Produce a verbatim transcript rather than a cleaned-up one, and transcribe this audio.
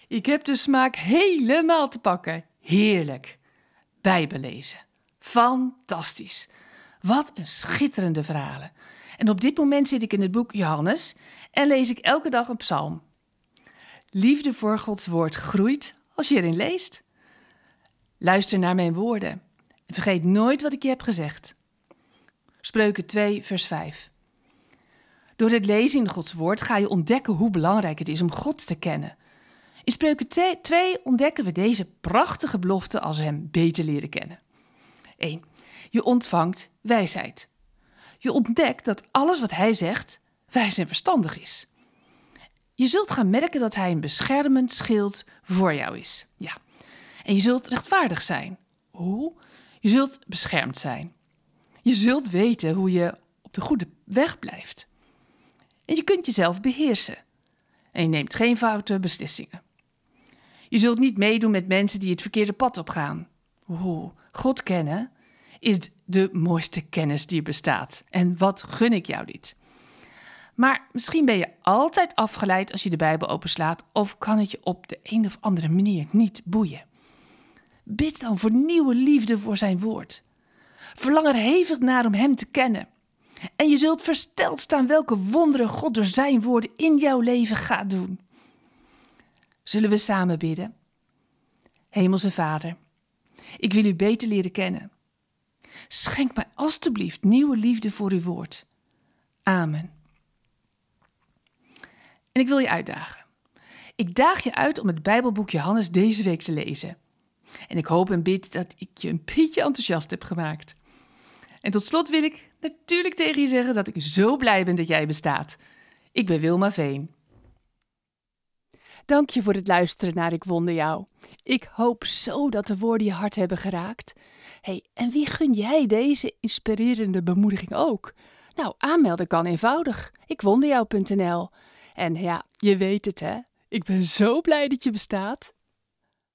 Ik heb de smaak helemaal te pakken. Heerlijk. Bijbel lezen. Fantastisch. Wat een schitterende verhalen. En op dit moment zit ik in het boek Johannes en lees ik elke dag een psalm. Liefde voor Gods woord groeit als je erin leest. Luister naar mijn woorden en vergeet nooit wat ik je heb gezegd. Spreuken twee, vers vijf. Door het lezen in Gods woord ga je ontdekken hoe belangrijk het is om God te kennen. In Spreuken twee ontdekken we deze prachtige belofte als we hem beter leren kennen. één. Je ontvangt wijsheid. Je ontdekt dat alles wat hij zegt wijs en verstandig is. Je zult gaan merken dat hij een beschermend schild voor jou is. Ja. En je zult rechtvaardig zijn. Hoe? Je zult beschermd zijn. Je zult weten hoe je op de goede weg blijft. En je kunt jezelf beheersen. En je neemt geen foute beslissingen. Je zult niet meedoen met mensen die het verkeerde pad opgaan. Oeh, God kennen is de mooiste kennis die er bestaat. En wat gun ik jou dit. Maar misschien ben je altijd afgeleid als je de Bijbel openslaat, of kan het je op de een of andere manier niet boeien. Bid dan voor nieuwe liefde voor zijn woord. Verlang er hevig naar om hem te kennen. En je zult versteld staan welke wonderen God door zijn woorden in jouw leven gaat doen. Zullen we samen bidden? Hemelse Vader, ik wil u beter leren kennen. Schenk mij alstublieft nieuwe liefde voor uw woord. Amen. En ik wil je uitdagen. Ik daag je uit om het Bijbelboek Johannes deze week te lezen. En ik hoop en bid dat ik je een beetje enthousiast heb gemaakt. En tot slot wil ik natuurlijk tegen je zeggen dat ik zo blij ben dat jij bestaat. Ik ben Wilma Veen. Dank je voor het luisteren naar Ik Wonder Jou. Ik hoop zo dat de woorden je hart hebben geraakt. Hey, en wie gun jij deze inspirerende bemoediging ook? Nou, aanmelden kan eenvoudig. ikwonderjou punt n l. En ja, je weet het hè, ik ben zo blij dat je bestaat.